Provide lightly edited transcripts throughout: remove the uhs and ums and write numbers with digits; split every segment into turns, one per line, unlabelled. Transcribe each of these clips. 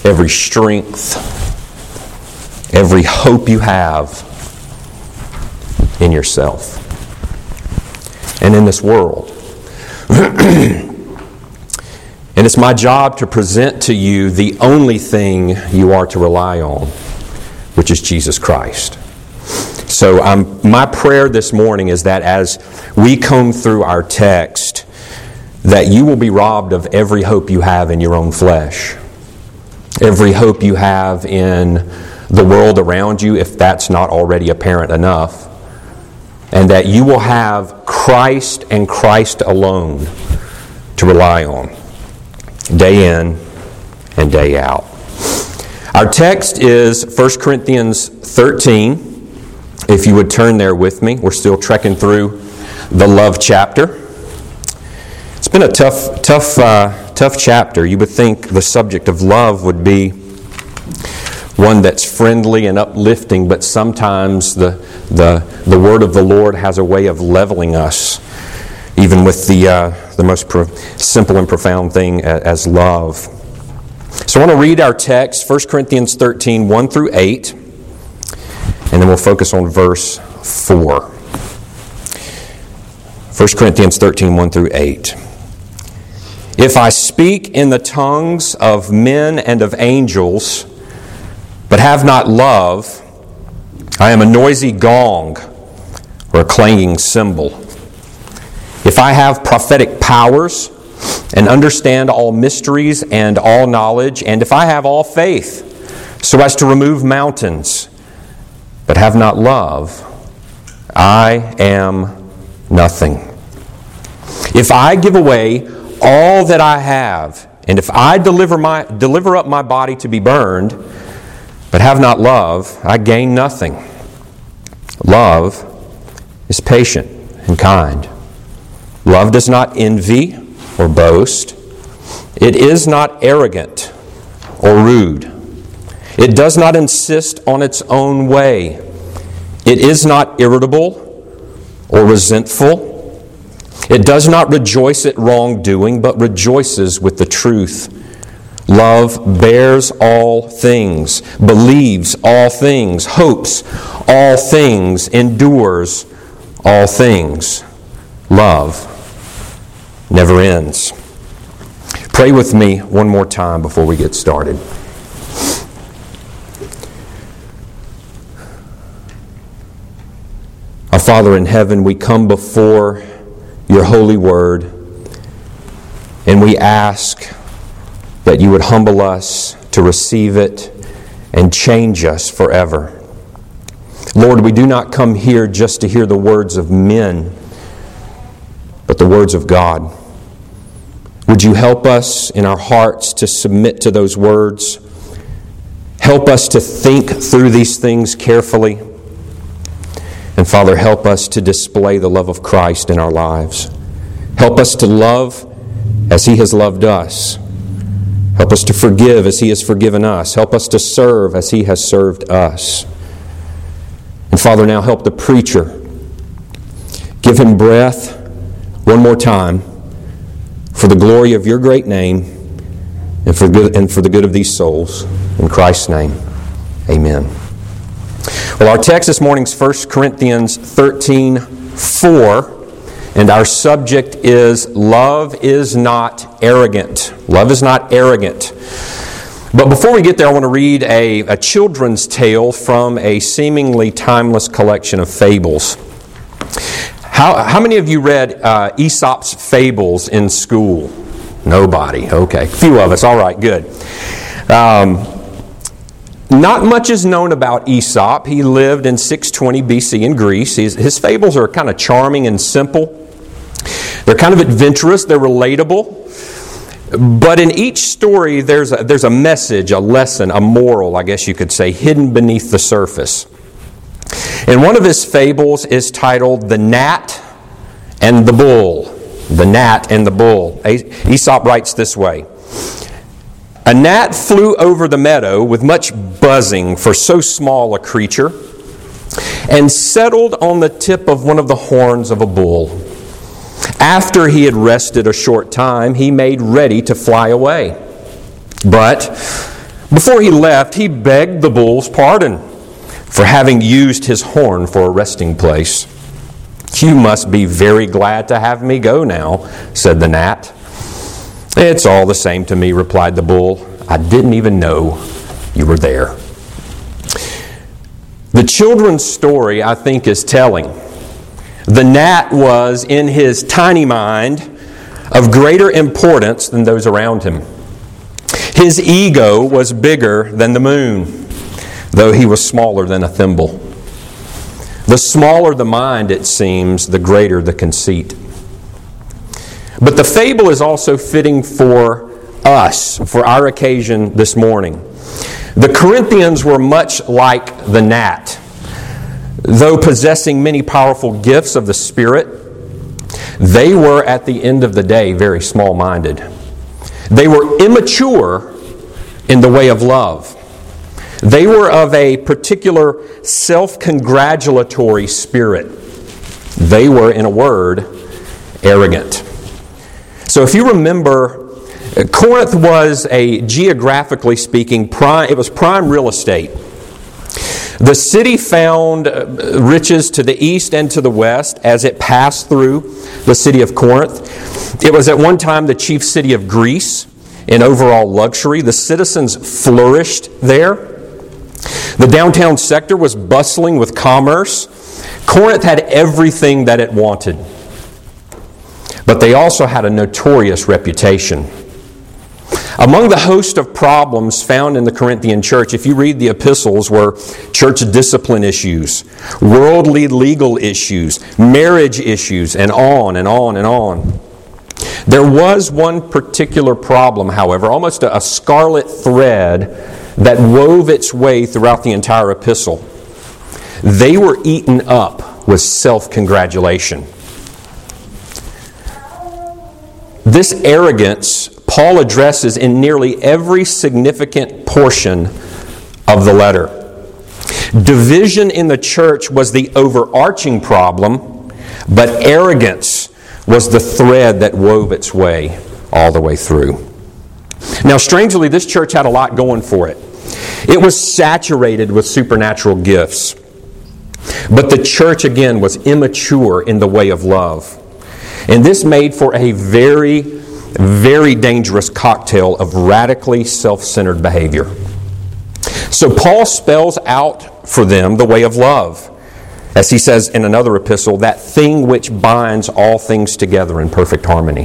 every strength, every hope you have in yourself and in this world. And it's my job to present to you the only thing you are to rely on, which is Jesus Christ. So my prayer this morning is that as we comb through our text, that you will be robbed of every hope you have in your own flesh, every hope you have in the world around you, if that's not already apparent enough, and that you will have Christ and Christ alone to rely on, day in and day out. Our text is 1 Corinthians 13. If you would turn there with me, we're still trekking through the love chapter. It's been a tough chapter. You would think the subject of love would be one that's friendly and uplifting, but sometimes the word of the Lord has a way of leveling us, even with the most simple and profound thing as love. So I want to read our text, 1 Corinthians 13, 1 through 8, and then we'll focus on verse 4. 1 Corinthians 13, 1 through 8. If I speak in the tongues of men and of angels, but have not love, I am a noisy gong or a clanging cymbal. If I have prophetic powers and understand all mysteries and all knowledge, and if I have all faith so as to remove mountains, but have not love, I am nothing. If I give away all that I have, and if I deliver up my body to be burned, but have not love, I gain nothing. Love is patient and kind. Love does not envy or boast. It is not arrogant or rude. It does not insist on its own way. It is not irritable or resentful. It does not rejoice at wrongdoing, but rejoices with the truth. Love bears all things, believes all things, hopes all things, endures all things. Love never ends. Pray with me one more time before we get started. Our Father in heaven, we come before your holy word, and we ask that you would humble us to receive it and change us forever. Lord, we do not come here just to hear the words of men, but the words of God. Would you help us in our hearts to submit to those words? Help us to think through these things carefully. And Father, help us to display the love of Christ in our lives. Help us to love as He has loved us. Help us to forgive as He has forgiven us. Help us to serve as He has served us. And Father, now help the preacher. Give him breath one more time for the glory of your great name and for the good of these souls. In Christ's name, amen. Well, our text this morning is 1 Corinthians 13, 4, and our subject is love is not arrogant. Love is not arrogant. But before we get there, I want to read a children's tale from a seemingly timeless collection of fables. How many of you read Aesop's Fables in school? Nobody. Okay. A few of us. All right, good. Not much is known about Aesop. He lived in 620 BC in Greece. His fables are kind of charming and simple. They're kind of adventurous. They're relatable. But in each story, there's a message, a lesson, a moral, I guess you could say, hidden beneath the surface. And one of his fables is titled The Gnat and the Bull. The Gnat and the Bull. Aesop writes this way. A gnat flew over the meadow with much buzzing for so small a creature and settled on the tip of one of the horns of a bull. After he had rested a short time, he made ready to fly away. But Before he left, he begged the bull's pardon for having used his horn for a resting place. "You must be very glad to have me go now," said the gnat. "It's all the same to me," replied the bull. "I didn't even know you were there." The children's story, I think, is telling. The gnat was, in his tiny mind, of greater importance than those around him. His ego was bigger than the moon, though he was smaller than a thimble. The smaller the mind, it seems, the greater the conceit. But the fable is also fitting for us, for our occasion this morning. The Corinthians were much like the gnat. Though possessing many powerful gifts of the Spirit, they were at the end of the day very small-minded. They were immature in the way of love. They were of a particular self-congratulatory spirit. They were, in a word, arrogant. So if you remember, Corinth was geographically speaking, it was prime real estate. The city found riches to the east and to the west as it passed through the city of Corinth. It was at one time the chief city of Greece in overall luxury. The citizens flourished there. The downtown sector was bustling with commerce. Corinth had everything that it wanted. But they also had a notorious reputation. Among the host of problems found in the Corinthian church, if you read the epistles, were church discipline issues, worldly legal issues, marriage issues, and on and on and on. There was one particular problem, however, almost a scarlet thread that wove its way throughout the entire epistle. They were eaten up with self-congratulation. This arrogance Paul addresses in nearly every significant portion of the letter. Division in the church was the overarching problem, but arrogance was the thread that wove its way all the way through. Now, strangely, this church had a lot going for it. It was saturated with supernatural gifts. But the church, again, was immature in the way of love. And this made for a very, very dangerous cocktail of radically self-centered behavior. So Paul spells out for them the way of love. As he says in another epistle, that thing which binds all things together in perfect harmony.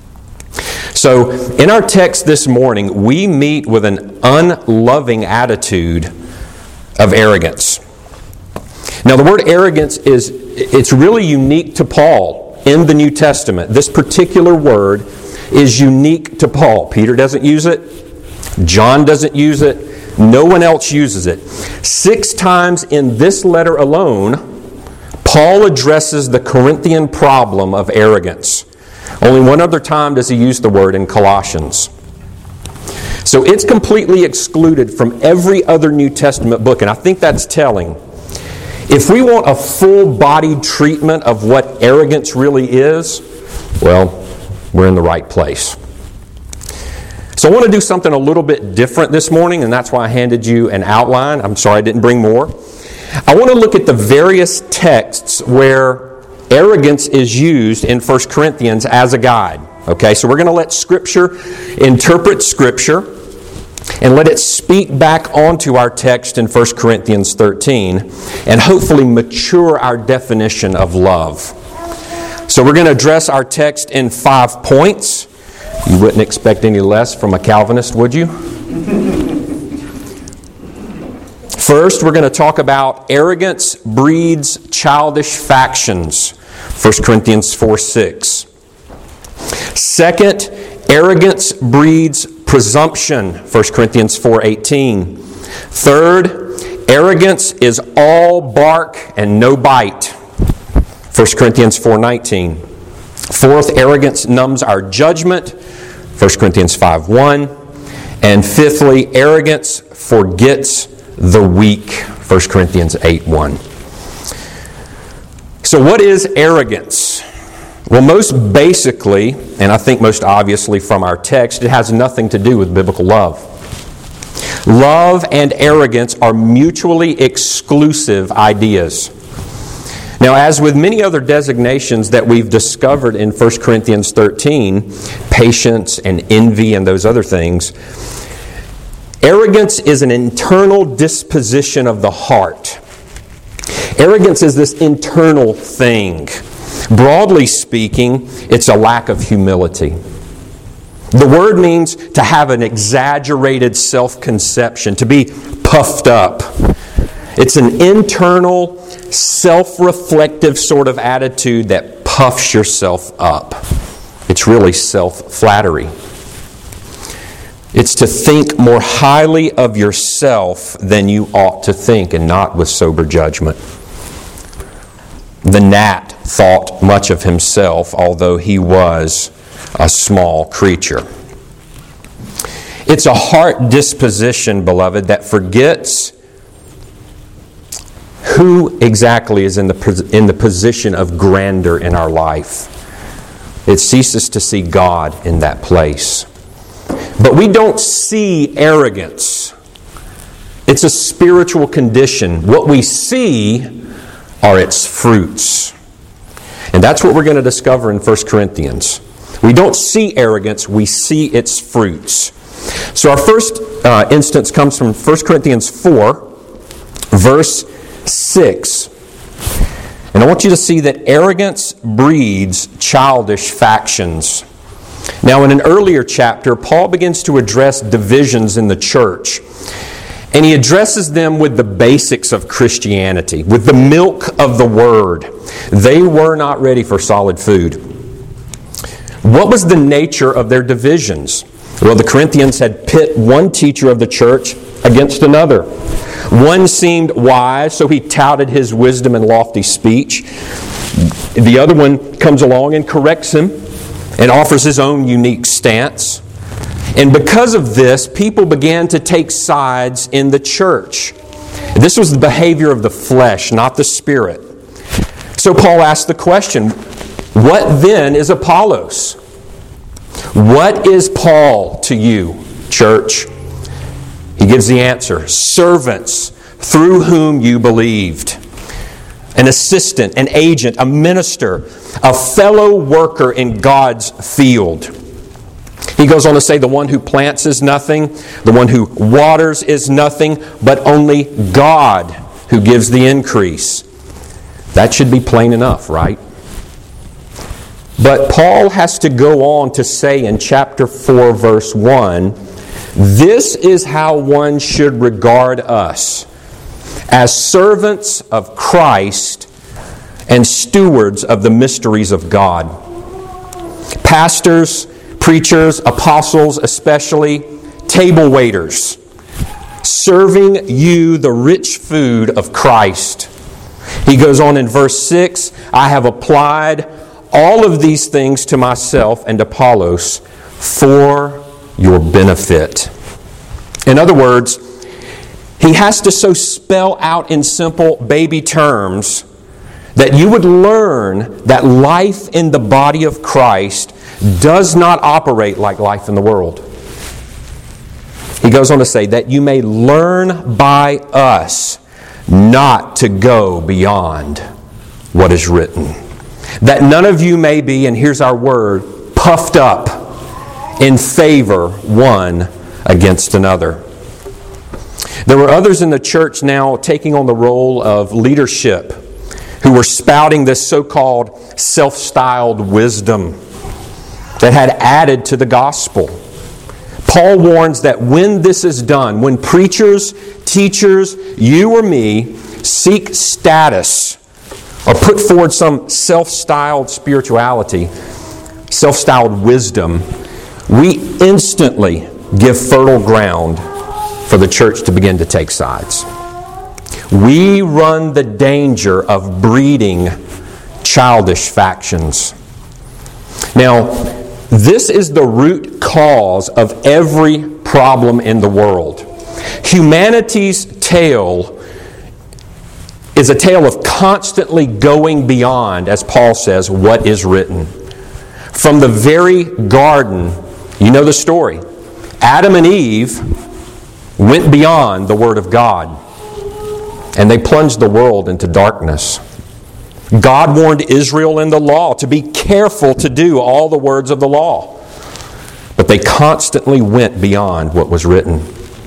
So in our text this morning, we meet with an unloving attitude of arrogance. Now the word arrogance it's really unique to Paul in the New Testament. This particular word is unique to Paul. Peter doesn't use it. John doesn't use it. No one else uses it. 6 times in this letter alone, Paul addresses the Corinthian problem of arrogance. Only one other time does he use the word in Colossians. So it's completely excluded from every other New Testament book, and I think that's telling. If we want a full-bodied treatment of what arrogance really is, well, we're in the right place. So I want to do something a little bit different this morning, and that's why I handed you an outline. I'm sorry I didn't bring more. I want to look at the various texts where arrogance is used in 1 Corinthians as a guide. Okay, so we're going to let Scripture interpret Scripture and let it speak back onto our text in 1 Corinthians 13 and hopefully mature our definition of love. So we're going to address our text in 5 points. You wouldn't expect any less from a Calvinist, would you? First, we're going to talk about arrogance breeds childish factions. 1 Corinthians 4:6. Second, arrogance breeds presumption. 1 Corinthians 4:18. Third, arrogance is all bark and no bite. 1 Corinthians 4:19. Fourth, arrogance numbs our judgment. 1 Corinthians 5:1. And fifthly, arrogance forgets the weak. 1 Corinthians 8:1. So what is arrogance? Well, most basically, and I think most obviously from our text, it has nothing to do with biblical love. Love and arrogance are mutually exclusive ideas. Now, as with many other designations that we've discovered in 1 Corinthians 13, patience and envy and those other things, arrogance is an internal disposition of the heart. Arrogance is this internal thing. Broadly speaking, it's a lack of humility. The word means to have an exaggerated self-conception, to be puffed up. It's an internal, self-reflective sort of attitude that puffs yourself up. It's really self-flattery. It's to think more highly of yourself than you ought to think, and not with sober judgment. The gnat thought much of himself, although he was a small creature. It's a heart disposition, beloved, that forgets who exactly is in the position of grandeur in our life. It ceases to see God in that place. But we don't see arrogance. It's a spiritual condition. What we see are its fruits. And that's what we're going to discover in 1 Corinthians. We don't see arrogance, we see its fruits. So our first instance comes from 1 Corinthians 4, verse 6. And I want you to see that arrogance breeds childish factions. Now, in an earlier chapter, Paul begins to address divisions in the church. And he addresses them with the basics of Christianity, with the milk of the Word. They were not ready for solid food. What was the nature of their divisions? Well, the Corinthians had pit one teacher of the church against another. One seemed wise, so he touted his wisdom and lofty speech. The other one comes along and corrects him and offers his own unique stance. And because of this, people began to take sides in the church. This was the behavior of the flesh, not the spirit. So Paul asked the question, what then is Apollos? What is Paul to you, church? He gives the answer, servants through whom you believed. An assistant, an agent, a minister, a fellow worker in God's field. He goes on to say the one who plants is nothing, the one who waters is nothing, but only God who gives the increase. That should be plain enough, right? But Paul has to go on to say in chapter 4, verse 1, this is how one should regard us, as servants of Christ and stewards of the mysteries of God. Pastors, preachers, apostles especially, table waiters, serving you the rich food of Christ. He goes on in verse 6, I have applied all of these things to myself and Apollos for your benefit. In other words, he has to so spell out in simple baby terms that you would learn that life in the body of Christ does not operate like life in the world. He goes on to say that you may learn by us not to go beyond what is written. That none of you may be, and here's our word, puffed up in favor one against another. There were others in the church now taking on the role of leadership who were spouting this so-called self-styled wisdom that had added to the gospel. Paul warns that when this is done, when preachers, teachers, you or me seek status or put forward some self-styled spirituality, self-styled wisdom, we instantly give fertile ground for the church to begin to take sides. We run the danger of breeding childish factions. Now, this is the root cause of every problem in the world. Humanity's tale is a tale of constantly going beyond, as Paul says, what is written. From the very garden, you know the story. Adam and Eve went beyond the Word of God, and they plunged the world into darkness. God warned Israel in the law to be careful to do all the words of the law, but they constantly went beyond what was written.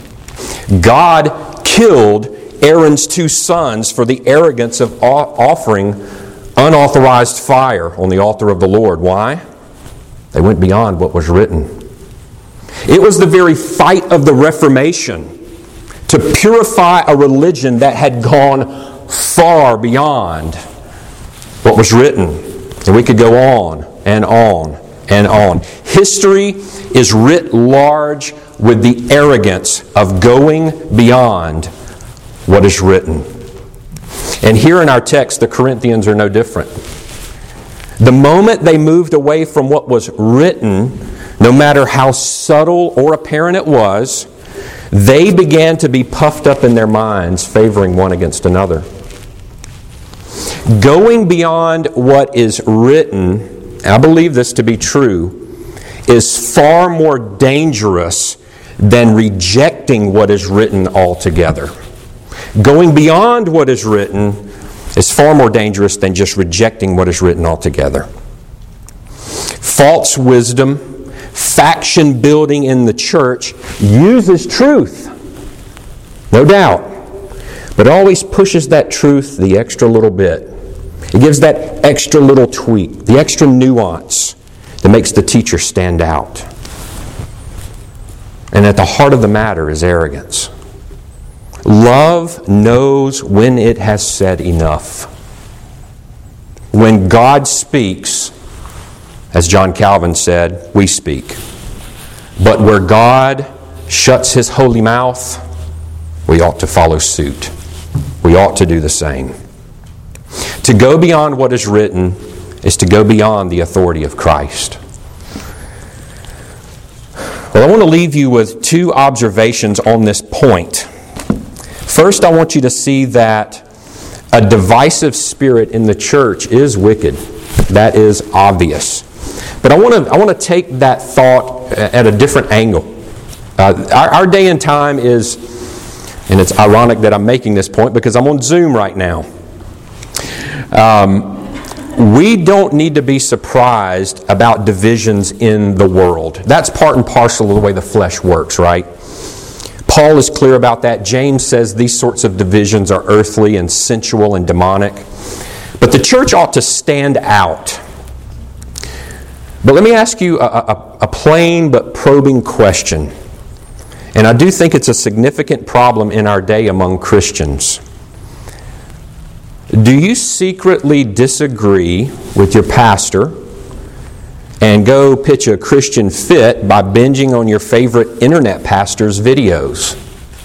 God killed Aaron's 2 sons for the arrogance of offering unauthorized fire on the altar of the Lord. Why? They went beyond what was written. It was the very fight of the Reformation to purify a religion that had gone far beyond what was written. And we could go on and on and on. History is writ large with the arrogance of going beyond what is written. And here in our text, the Corinthians are no different. The moment they moved away from what was written, no matter how subtle or apparent it was, they began to be puffed up in their minds, favoring one against another. Going beyond what is written, I believe this to be true, is far more dangerous than rejecting what is written altogether. Going beyond what is written is far more dangerous than just rejecting what is written altogether. False wisdom, faction building in the church uses truth, no doubt, but always pushes that truth the extra little bit. It gives that extra little tweak, the extra nuance that makes the teacher stand out. And at the heart of the matter is arrogance. Love knows when it has said enough. When God speaks, as John Calvin said, we speak. But where God shuts His holy mouth, we ought to follow suit. We ought to do the same. To go beyond what is written is to go beyond the authority of Christ. Well, I want to leave you with 2 observations on this point. First, I want you to see that a divisive spirit in the church is wicked. That is obvious. But I want to take that thought at a different angle. Our day and time is, and it's ironic that I'm making this point because I'm on Zoom right now. We don't need to be surprised about divisions in the world. That's part and parcel of the way the flesh works, right? Paul is clear about that. James says these sorts of divisions are earthly and sensual and demonic. But the church ought to stand out. But let me ask you a plain but probing question. And I do think it's a significant problem in our day among Christians. Do you secretly disagree with your pastor and go pitch a Christian fit by binging on your favorite internet pastor's videos?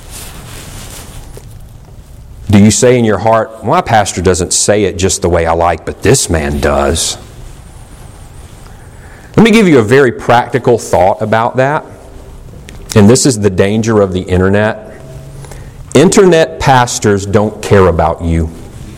Do you say in your heart, well, my pastor doesn't say it just the way I like, but this man does? Let me give you a very practical thought about that. And this is the danger of the internet. Internet pastors don't care about you.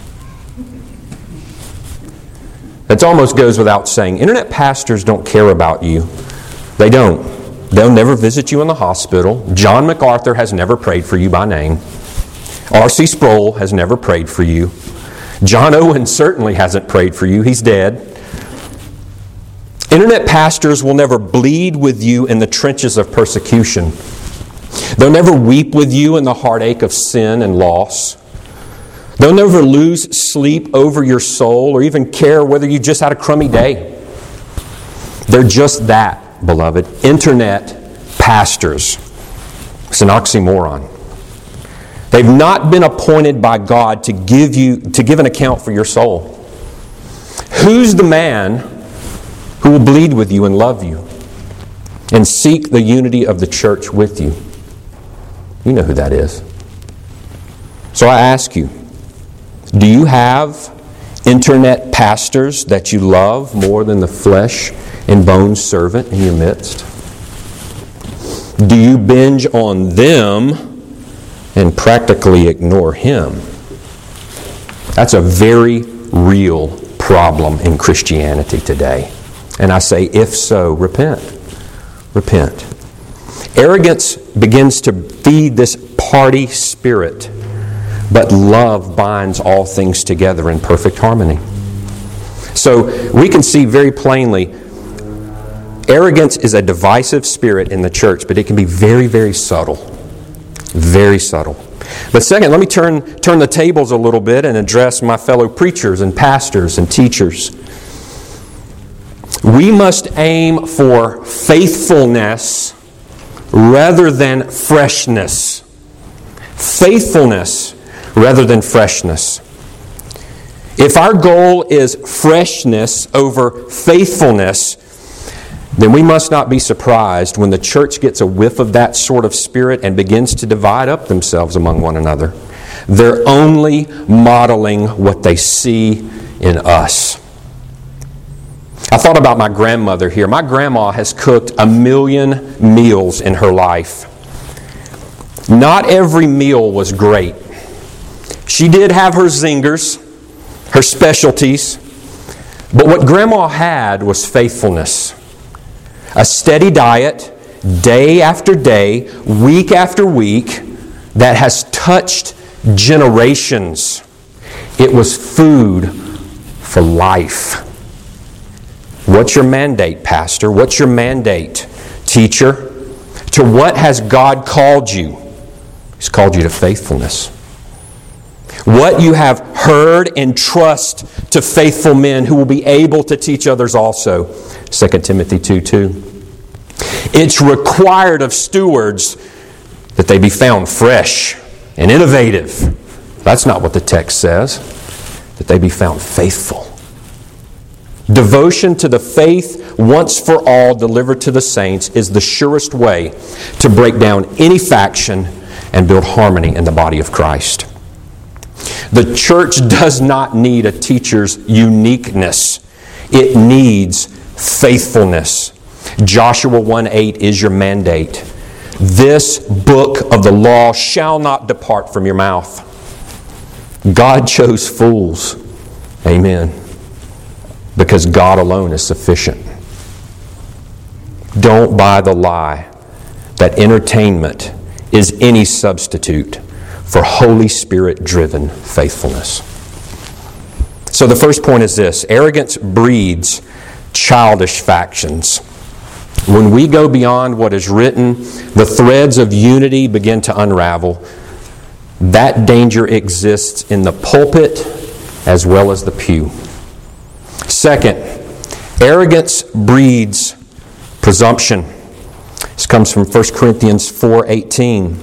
That almost goes without saying. Internet pastors don't care about you. They don't. They'll never visit you in the hospital. John MacArthur has never prayed for you by name. R.C. Sproul has never prayed for you. John Owen certainly hasn't prayed for you. He's dead. Internet pastors will never bleed with you in the trenches of persecution. They'll never weep with you in the heartache of sin and loss. They'll never lose sleep over your soul or even care whether you just had a crummy day. They're just that, beloved. Internet pastors. It's an oxymoron. They've not been appointed by God to give an account for your soul. Who's the man who will bleed with you and love you and seek the unity of the church with you? You know who that is. So I ask you, do you have internet pastors that you love more than the flesh and bone servant in your midst? Do you binge on them and practically ignore Him? That's a very real problem in Christianity today. And I say, if so, repent. Repent. Arrogance begins to feed this party spirit, but love binds all things together in perfect harmony. So we can see very plainly, arrogance is a divisive spirit in the church, but it can be very, very subtle. Very subtle. But second, let me turn the tables a little bit and address my fellow preachers and pastors and teachers. We must aim for faithfulness rather than freshness. Faithfulness rather than freshness. If our goal is freshness over faithfulness, then we must not be surprised when the church gets a whiff of that sort of spirit and begins to divide up themselves among one another. They're only modeling what they see in us. I thought about my grandmother here. My grandma has cooked 1 million meals in her life. Not every meal was great. She did have her zingers, her specialties, but what Grandma had was faithfulness. A steady diet, day after day, week after week, that has touched generations. It was food for life. What's your mandate, pastor? What's your mandate, teacher? To what has God called you? He's called you to faithfulness. What you have heard, entrust to faithful men who will be able to teach others also. 2 Timothy 2:2. It's required of stewards that they be found fresh and innovative. That's not what the text says. That they be found faithful. Devotion to the faith once for all delivered to the saints is the surest way to break down any faction and build harmony in the body of Christ. The church does not need a teacher's uniqueness. It needs faithfulness. Joshua 1:8 is your mandate. This book of the law shall not depart from your mouth. God chose fools. Amen. Because God alone is sufficient. Don't buy the lie that entertainment is any substitute for Holy Spirit-driven faithfulness. So the first point is this: arrogance breeds childish factions. When we go beyond what is written, the threads of unity begin to unravel. That danger exists in the pulpit as well as the pew. Second, arrogance breeds presumption. This comes from 1 Corinthians 4:18.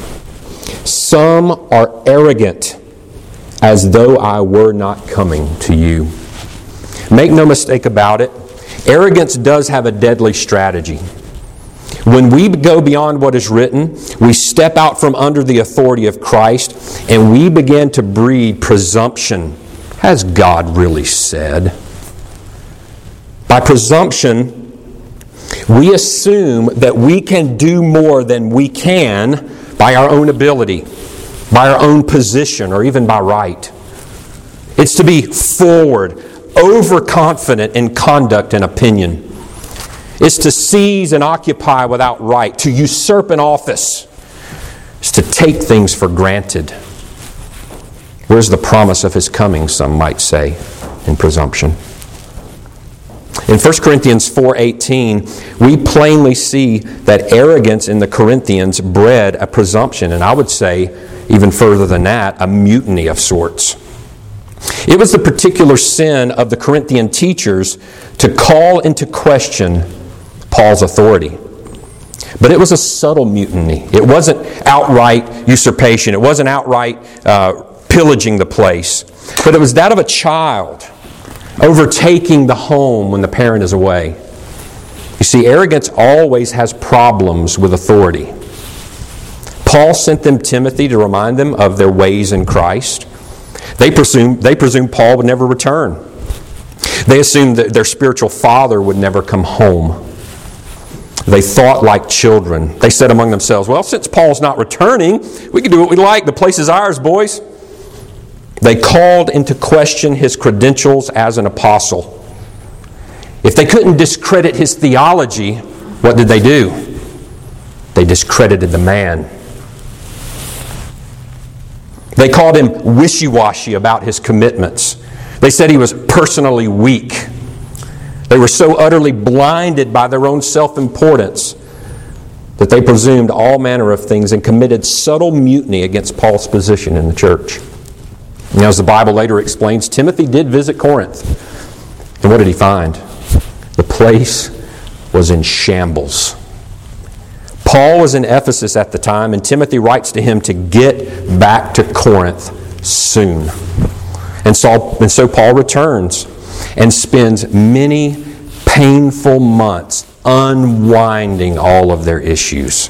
Some are arrogant, as though I were not coming to you. Make no mistake about it, arrogance does have a deadly strategy. When we go beyond what is written, we step out from under the authority of Christ, and we begin to breed presumption. Has God really said? By presumption, we assume that we can do more than we can by our own ability, by our own position, or even by right. It's to be forward, overconfident in conduct and opinion. It's to seize and occupy without right, to usurp an office. It's to take things for granted. Where's the promise of His coming, some might say, in presumption? In 1 Corinthians 4:18, we plainly see that arrogance in the Corinthians bred a presumption, and I would say, even further than that, a mutiny of sorts. It was the particular sin of the Corinthian teachers to call into question Paul's authority. But it was a subtle mutiny. It wasn't outright usurpation. It wasn't outright pillaging the place. But it was that of a child overtaking the home when the parent is away. You see, arrogance always has problems with authority. Paul sent them Timothy to remind them of their ways in Christ. They presumed Paul would never return. They assumed that their spiritual father would never come home. They thought like children. They said among themselves, well, since Paul's not returning, we can do what we like. The place is ours, boys. They called into question his credentials as an apostle. If they couldn't discredit his theology, what did they do? They discredited the man. They called him wishy-washy about his commitments. They said he was personally weak. They were so utterly blinded by their own self-importance that they presumed all manner of things and committed subtle mutiny against Paul's position in the church. And as the Bible later explains, Timothy did visit Corinth. And what did he find? The place was in shambles. Paul was in Ephesus at the time, and Timothy writes to him to get back to Corinth soon. And so Paul returns and spends many painful months unwinding all of their issues.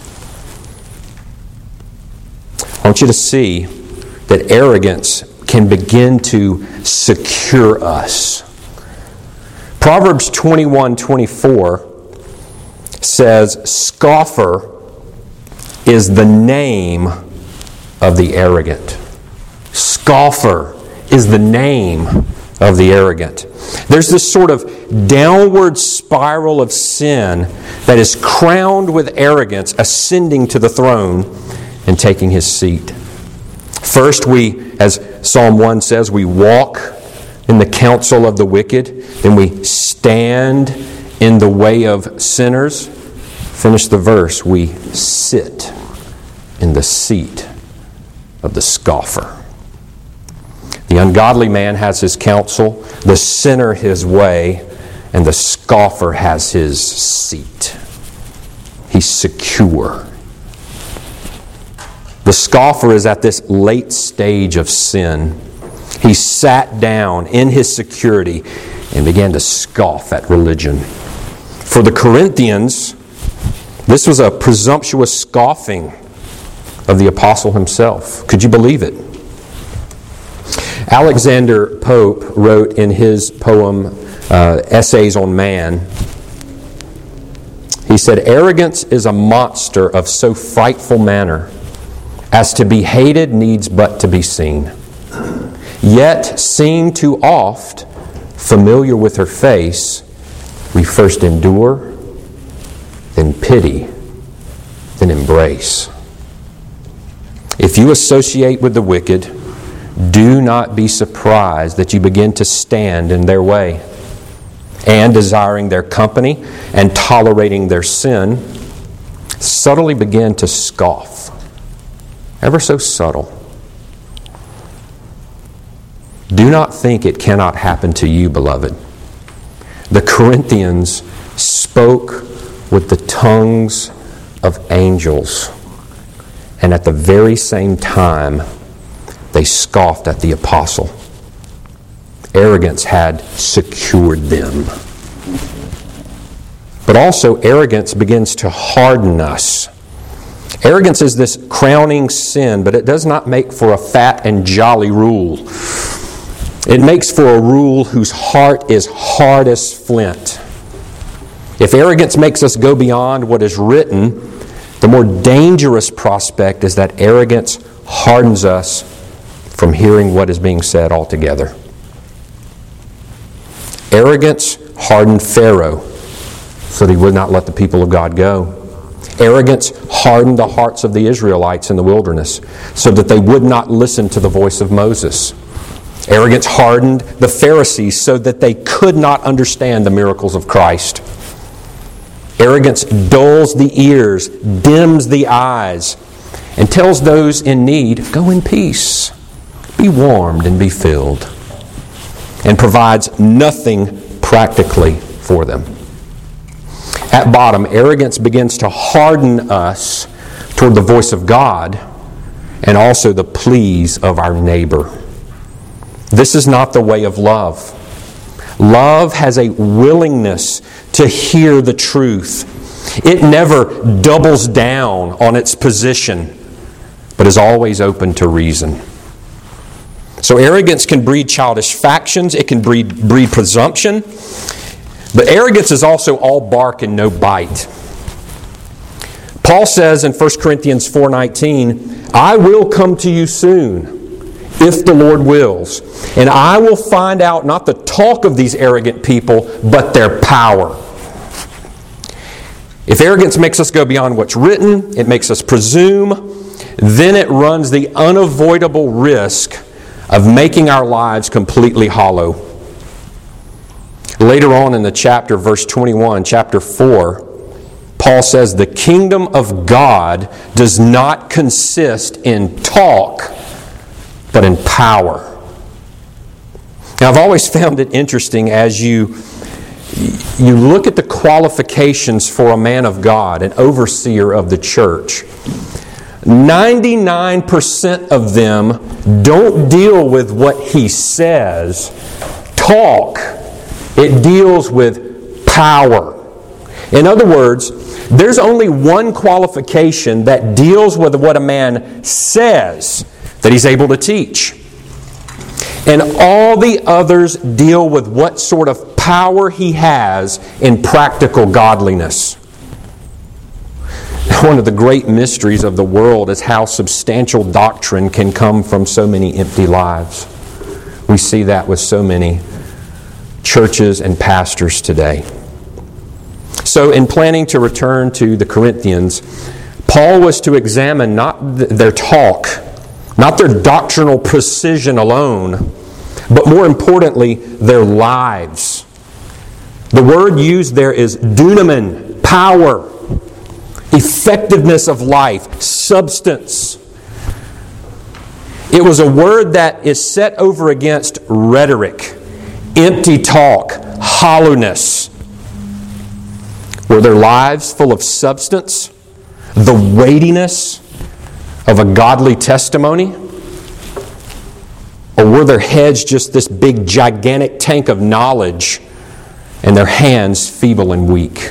I want you to see that arrogance can begin to secure us. Proverbs 21:24 says, "Scoffer is the name of the arrogant." Scoffer is the name of the arrogant. There's this sort of downward spiral of sin that is crowned with arrogance ascending to the throne and taking his seat. First, we, as Psalm 1 says, we walk in the counsel of the wicked. Then we stand in the way of sinners. Finish the verse. We sit in the seat of the scoffer. The ungodly man has his counsel, the sinner his way, and the scoffer has his seat. He's secure. The scoffer is at this late stage of sin. He sat down in his security and began to scoff at religion. For the Corinthians, this was a presumptuous scoffing of the apostle himself. Could you believe it? Alexander Pope wrote in his poem, Essays on Man, he said, "Arrogance is a monster of so frightful manner as to be hated needs but to be seen. Yet, seen too oft, familiar with her face, we first endure, then pity, then embrace." If you associate with the wicked, do not be surprised that you begin to stand in their way, and desiring their company and tolerating their sin, subtly begin to scoff. Ever so subtle. Do not think it cannot happen to you, beloved. The Corinthians spoke with the tongues of angels, and at the very same time, they scoffed at the apostle. Arrogance had secured them. But also, arrogance begins to harden us. Arrogance is this crowning sin, but it does not make for a fat and jolly rule. It makes for a rule whose heart is hard as flint. If arrogance makes us go beyond what is written, the more dangerous prospect is that arrogance hardens us from hearing what is being said altogether. Arrogance hardened Pharaoh so that he would not let the people of God go. Arrogance hardened the hearts of the Israelites in the wilderness so that they would not listen to the voice of Moses. Arrogance hardened the Pharisees so that they could not understand the miracles of Christ. Arrogance dulls the ears, dims the eyes, and tells those in need, "Go in peace, be warmed and be filled," and provides nothing practically for them. At bottom, arrogance begins to harden us toward the voice of God and also the pleas of our neighbor. This is not the way of love. Love has a willingness to hear the truth. It never doubles down on its position, but is always open to reason. So arrogance can breed childish factions. It can breed presumption. But arrogance is also all bark and no bite. Paul says in 1 Corinthians 4:19, "I will come to you soon, if the Lord wills, and I will find out not the talk of these arrogant people, but their power." If arrogance makes us go beyond what's written, it makes us presume, then it runs the unavoidable risk of making our lives completely hollow. Later on in the chapter, verse 21, chapter 4, Paul says, the kingdom of God does not consist in talk, but in power. Now, I've always found it interesting as you look at the qualifications for a man of God, an overseer of the church. 99% of them don't deal with what he says, talk. It deals with power. In other words, there's only one qualification that deals with what a man says that he's able to teach. And all the others deal with what sort of power he has in practical godliness. One of the great mysteries of the world is how substantial doctrine can come from so many empty lives. We see that with so many churches and pastors today. So in planning to return to the Corinthians, Paul was to examine not their talk, not their doctrinal precision alone, but more importantly, their lives. The word used there is dunamin, power, effectiveness of life, substance. It was a word that is set over against rhetoric, empty talk, hollowness. Were their lives full of substance, the weightiness of a godly testimony? Or were their heads just this big, gigantic tank of knowledge and their hands feeble and weak?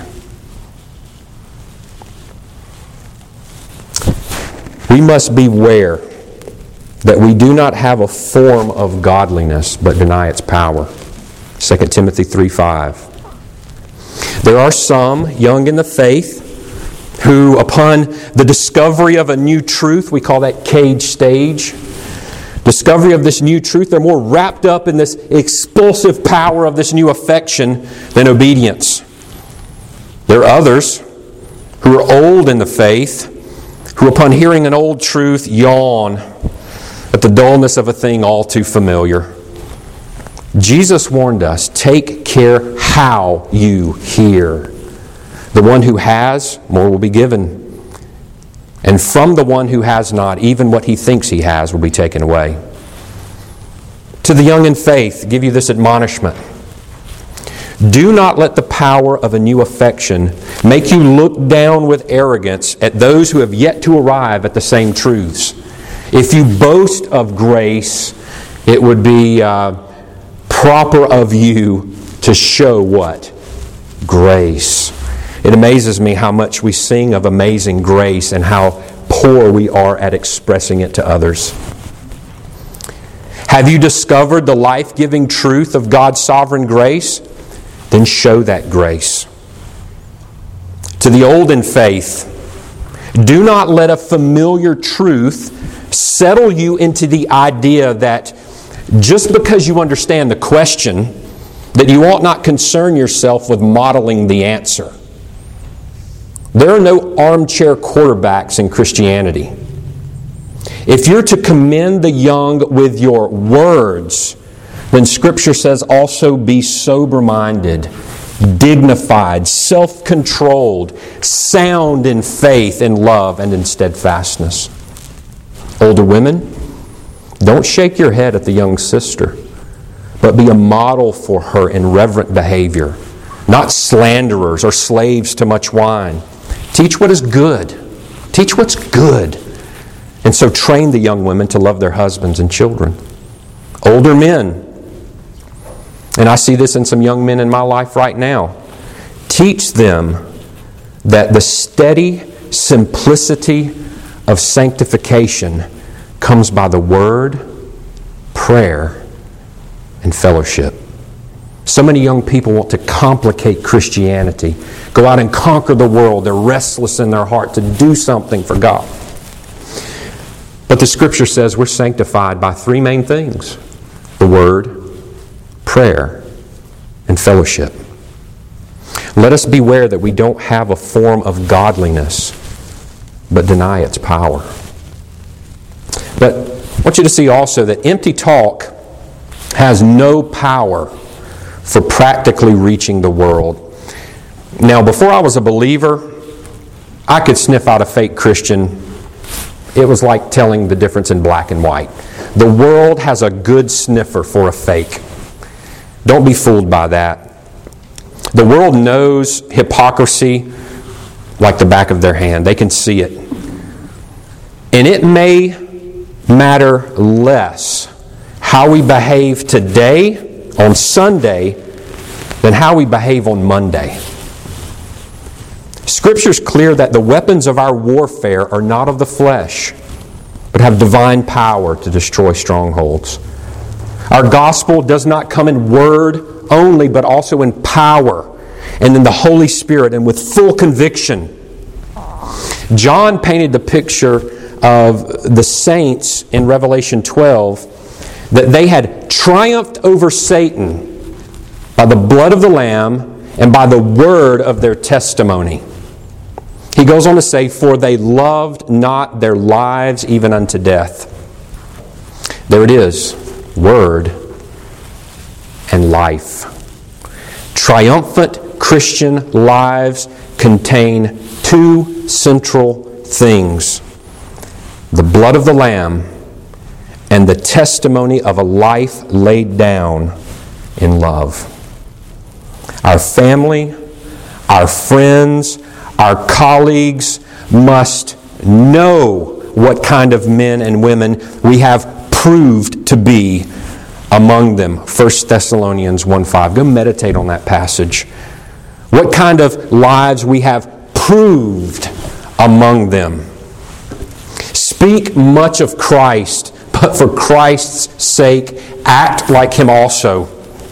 We must beware that we do not have a form of godliness but deny its power. 2 Timothy 3:5. There are some young in the faith who, upon the discovery of a new truth, we call that cage stage, discovery of this new truth, they're more wrapped up in this expulsive power of this new affection than obedience. There are others who are old in the faith, who upon hearing an old truth yawn at the dullness of a thing all too familiar. Jesus warned us, take care how you hear. The one who has, more will be given. And from the one who has not, even what he thinks he has will be taken away. To the young in faith, give you this admonishment. Do not let the power of a new affection make you look down with arrogance at those who have yet to arrive at the same truths. If you boast of grace, it would be proper of you to show what? Grace. It amazes me how much we sing of amazing grace and how poor we are at expressing it to others. Have you discovered the life-giving truth of God's sovereign grace? Then show that grace. To the old in faith, do not let a familiar truth settle you into the idea that just because you understand the question, that you ought not concern yourself with modeling the answer. There are no armchair quarterbacks in Christianity. If you're to commend the young with your words, then Scripture says also be sober-minded, dignified, self-controlled, sound in faith, in love, and in steadfastness. Older women, don't shake your head at the young sister, but be a model for her in reverent behavior, not slanderers or slaves to much wine. Teach what is good. Teach what's good. And so train the young women to love their husbands and children. Older men, and I see this in some young men in my life right now, teach them that the steady simplicity of sanctification comes by the Word, prayer, and fellowship. So many young people want to complicate Christianity, go out and conquer the world. They're restless in their heart to do something for God. But the Scripture says we're sanctified by three main things: the Word, prayer, and fellowship. Let us beware that we don't have a form of godliness, but deny its power. But I want you to see also that empty talk has no power for practically reaching the world. Now, before I was a believer, I could sniff out a fake Christian. It was like telling the difference in black and white. The world has a good sniffer for a fake. Don't be fooled by that. The world knows hypocrisy like the back of their hand. They can see it. And it may matter less how we behave today on Sunday than how we behave on Monday. Scripture's clear that the weapons of our warfare are not of the flesh, but have divine power to destroy strongholds. Our gospel does not come in word only, but also in power and in the Holy Spirit and with full conviction. John painted the picture of the saints in Revelation 12 that they had triumphed over Satan by the blood of the Lamb and by the word of their testimony. He goes on to say, "For they loved not their lives even unto death." There it is, word and life. Triumphant Christian lives contain two central things: the blood of the Lamb and the testimony of a life laid down in love. Our family, our friends, our colleagues must know what kind of men and women we have proved to be among them. 1 Thessalonians 1:5. Go meditate on that passage. What kind of lives we have proved among them. Speak much of Christ, but for Christ's sake, act like Him also.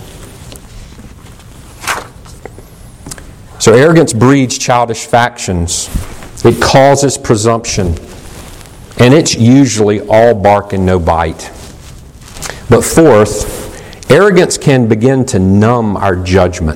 So arrogance breeds childish factions. It causes presumption. And it's usually all bark and no bite. But fourth, arrogance can begin to numb our judgment.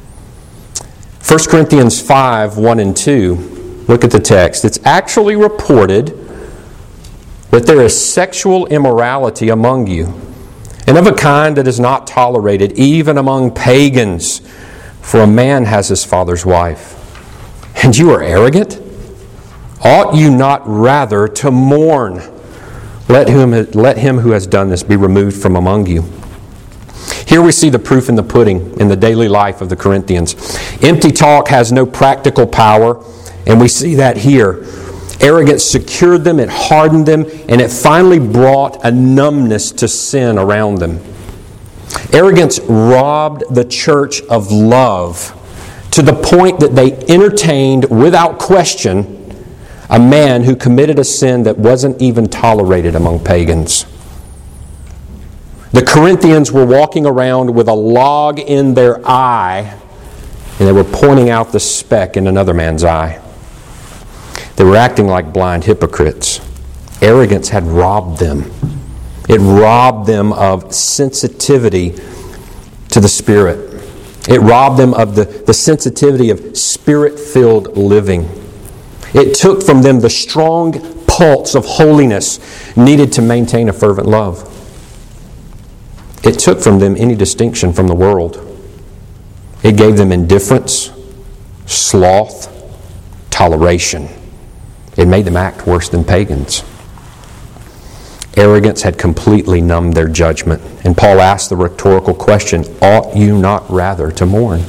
1 Corinthians 5, 1 and 2, look at the text. It's actually reported that there is sexual immorality among you, and of a kind that is not tolerated even among pagans, for a man has his father's wife. And you are arrogant? Ought you not rather to mourn? Let him who has done this be removed from among you. Here we see the proof in the pudding in the daily life of the Corinthians. Empty talk has no practical power, and we see that here. Arrogance secured them, it hardened them, and it finally brought a numbness to sin around them. Arrogance robbed the church of love to the point that they entertained without question a man who committed a sin that wasn't even tolerated among pagans. The Corinthians were walking around with a log in their eye, and they were pointing out the speck in another man's eye. They were acting like blind hypocrites. Arrogance had robbed them. It robbed them of sensitivity to the Spirit. It robbed them of the sensitivity of Spirit-filled living. It took from them the strong pulse of holiness needed to maintain a fervent love. It took from them any distinction from the world. It gave them indifference, sloth, toleration. It made them act worse than pagans. Arrogance had completely numbed their judgment. And Paul asked the rhetorical question, ought you not rather to mourn?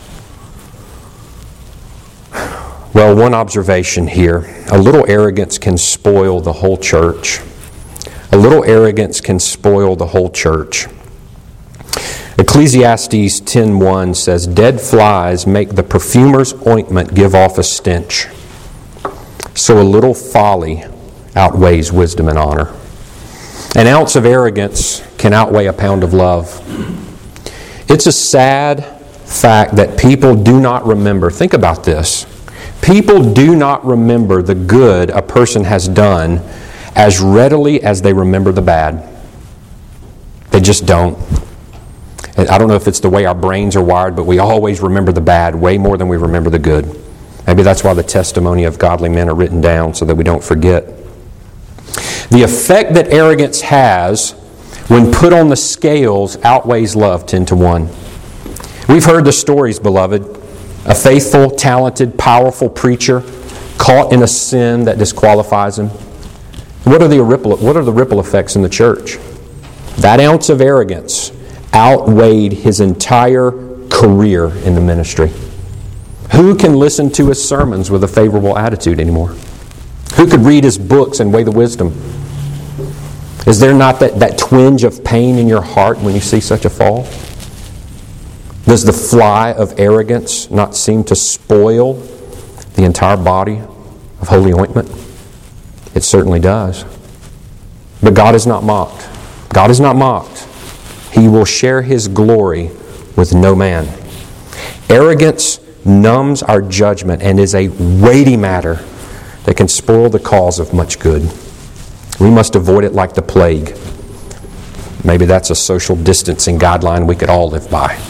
Well, one observation here. A little arrogance can spoil the whole church. A little arrogance can spoil the whole church. Ecclesiastes 10:1 says, dead flies make the perfumer's ointment give off a stench. So a little folly outweighs wisdom and honor. An ounce of arrogance can outweigh a pound of love. It's a sad fact that people do not remember. Think about this. People do not remember the good a person has done as readily as they remember the bad. They just don't. I don't know if it's the way our brains are wired, but we always remember the bad way more than we remember the good. Maybe that's why the testimony of godly men are written down, so that we don't forget. The effect that arrogance has when put on the scales outweighs love 10 to 1. We've heard the stories, beloved. A faithful, talented, powerful preacher caught in a sin that disqualifies him. What are the ripple effects in the church? That ounce of arrogance outweighed his entire career in the ministry. Who can listen to his sermons with a favorable attitude anymore? Who could read his books and weigh the wisdom? Is there not that twinge of pain in your heart when you see such a fall? Does the fly of arrogance not seem to spoil the entire body of holy ointment? It certainly does. But God is not mocked. God is not mocked. He will share His glory with no man. Arrogance numbs our judgment and is a weighty matter that can spoil the cause of much good. We must avoid it like the plague. Maybe that's a social distancing guideline we could all live by.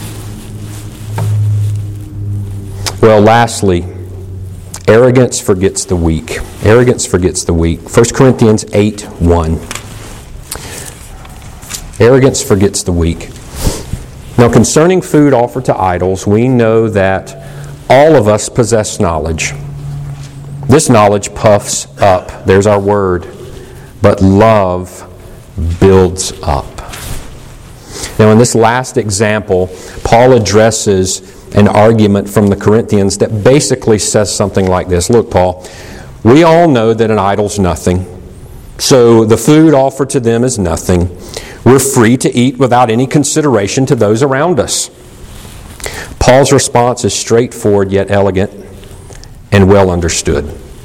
Well, lastly, arrogance forgets the weak. Arrogance forgets the weak. 1 Corinthians 8:1. Arrogance forgets the weak. Now, concerning food offered to idols, we know that all of us possess knowledge. This knowledge puffs up. There's our word. But love builds up. Now, in this last example, Paul addresses an argument from the Corinthians that basically says something like this. Look, Paul, we all know that an idol's nothing. So the food offered to them is nothing. We're free to eat without any consideration to those around us. Paul's response is straightforward yet elegant and well understood.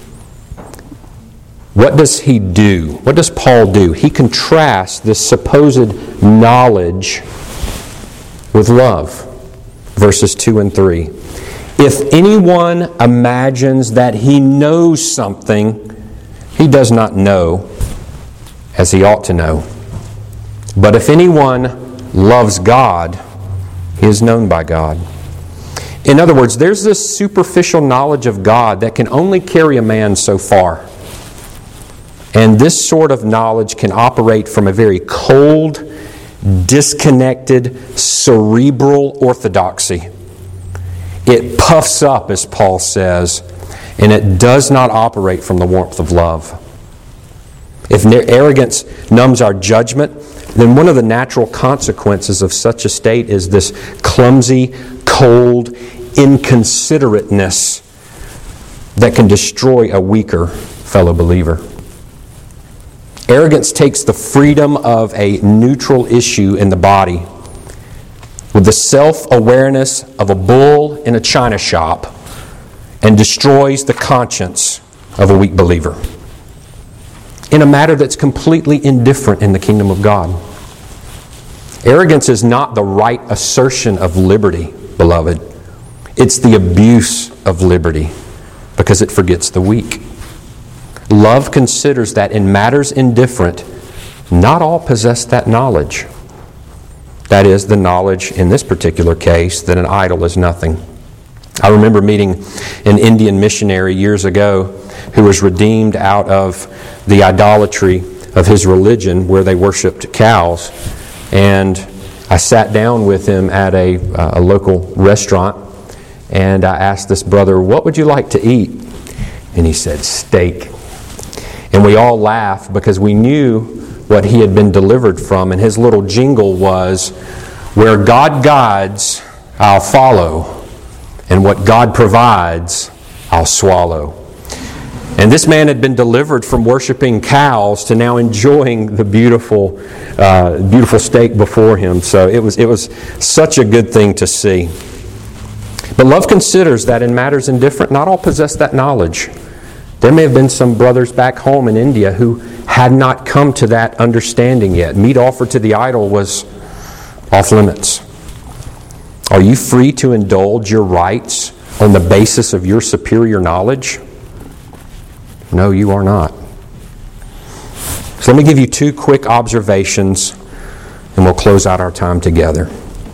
What does he do? What does Paul do? He contrasts this supposed knowledge with love. Verses 2 and 3. If anyone imagines that he knows something, he does not know as he ought to know. But if anyone loves God, he is known by God. In other words, there's this superficial knowledge of God that can only carry a man so far. And this sort of knowledge can operate from a very cold, disconnected, cerebral orthodoxy. It puffs up, as Paul says, and it does not operate from the warmth of love. If arrogance numbs our judgment, then one of the natural consequences of such a state is this clumsy, cold inconsiderateness that can destroy a weaker fellow believer. Arrogance takes the freedom of a neutral issue in the body with the self-awareness of a bull in a china shop and destroys the conscience of a weak believer in a matter that's completely indifferent in the kingdom of God. Arrogance is not the right assertion of liberty, beloved. It's the abuse of liberty because it forgets the weak. Love considers that in matters indifferent, not all possess that knowledge. That is, the knowledge in this particular case that an idol is nothing. I remember meeting an Indian missionary years ago who was redeemed out of the idolatry of his religion where they worshipped cows. And I sat down with him at a local restaurant and I asked this brother, "What would you like to eat?" And he said, "Steak." And we all laughed because we knew what he had been delivered from. And his little jingle was, "Where God guides, I'll follow. And what God provides, I'll swallow." And this man had been delivered from worshiping cows to now enjoying the beautiful steak before him. So it was such a good thing to see. But love considers that in matters indifferent, not all possess that knowledge. There may have been some brothers back home in India who had not come to that understanding yet. Meat offered to the idol was off limits. Are you free to indulge your rights on the basis of your superior knowledge? No, you are not. So let me give you two quick observations and we'll close out our time together.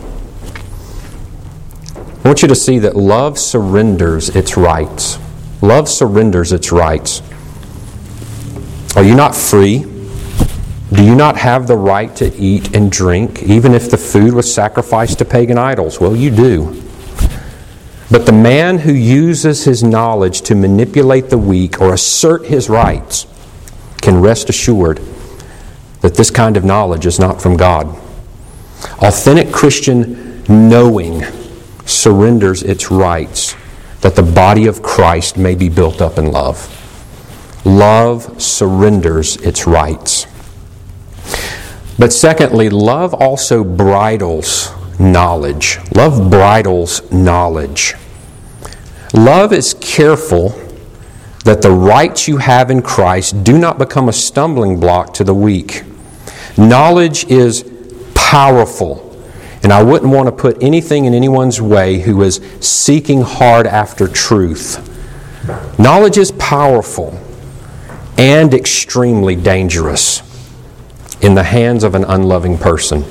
I want you to see that love surrenders its rights. Love surrenders its rights. Are you not free? Do you not have the right to eat and drink, even if the food was sacrificed to pagan idols? Well, you do. But the man who uses his knowledge to manipulate the weak or assert his rights can rest assured that this kind of knowledge is not from God. Authentic Christian knowing surrenders its rights that the body of Christ may be built up in love. Love surrenders its rights. But secondly, love also bridles knowledge. Love bridles knowledge. Love is careful that the rights you have in Christ do not become a stumbling block to the weak. Knowledge is powerful, and I wouldn't want to put anything in anyone's way who is seeking hard after truth. Knowledge is powerful and extremely dangerous in the hands of an unloving person.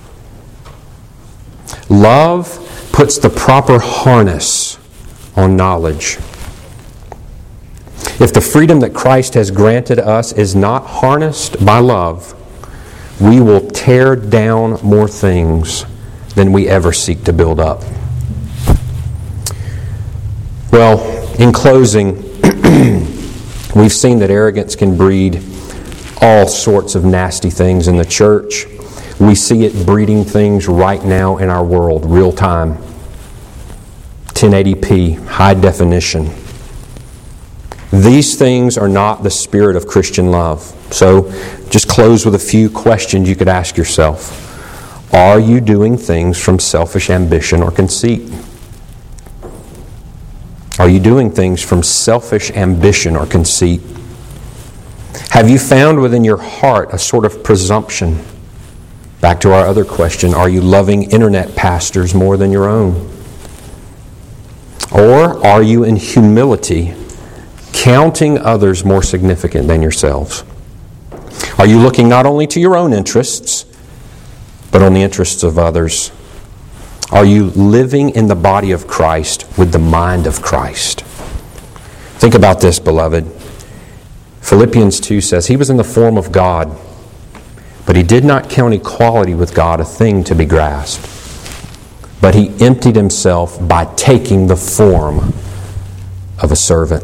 Love puts the proper harness on knowledge. If the freedom that Christ has granted us is not harnessed by love, we will tear down more things than we ever seek to build up. Well, in closing, we've seen that arrogance can breed all sorts of nasty things in the church. We see it breeding things right now in our world, real time. 1080p, high definition. These things are not the spirit of Christian love. So, just close with a few questions you could ask yourself. Are you doing things from selfish ambition or conceit? Are you doing things from selfish ambition or conceit? Have you found within your heart a sort of presumption? Back to our other question, are you loving internet pastors more than your own? Or are you in humility counting others more significant than yourselves? Are you looking not only to your own interests, but on the interests of others? Are you living in the body of Christ with the mind of Christ? Think about this, beloved. Philippians 2 says, He was in the form of God, but He did not count equality with God a thing to be grasped. But He emptied Himself by taking the form of a servant.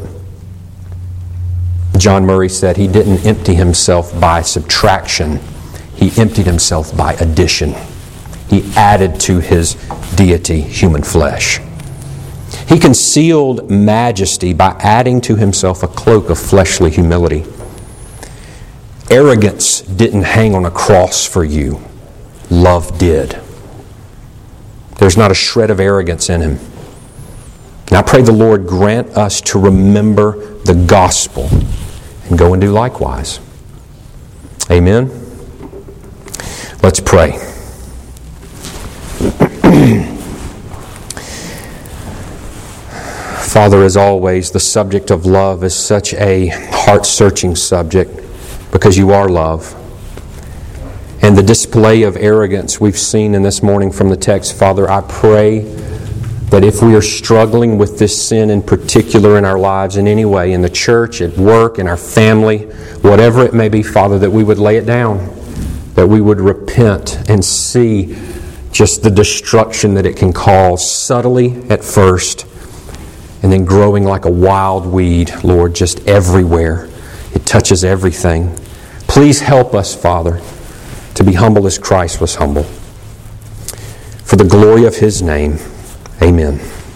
John Murray said He didn't empty Himself by subtraction. He emptied Himself by addition. He added to His deity human flesh. He concealed majesty by adding to Himself a cloak of fleshly humility. Arrogance didn't hang on a cross for you. Love did. There's not a shred of arrogance in Him. And I pray the Lord grant us to remember the gospel and go and do likewise. Amen. Let's pray. Father, as always, the subject of love is such a heart-searching subject because You are love. And the display of arrogance we've seen in this morning from the text, Father, I pray that if we are struggling with this sin in particular in our lives in any way, in the church, at work, in our family, whatever it may be, Father, that we would lay it down, that we would repent and see just the destruction that it can cause, subtly at first, and then growing like a wild weed, Lord, just everywhere. It touches everything. Please help us, Father, to be humble as Christ was humble. For the glory of His name, amen.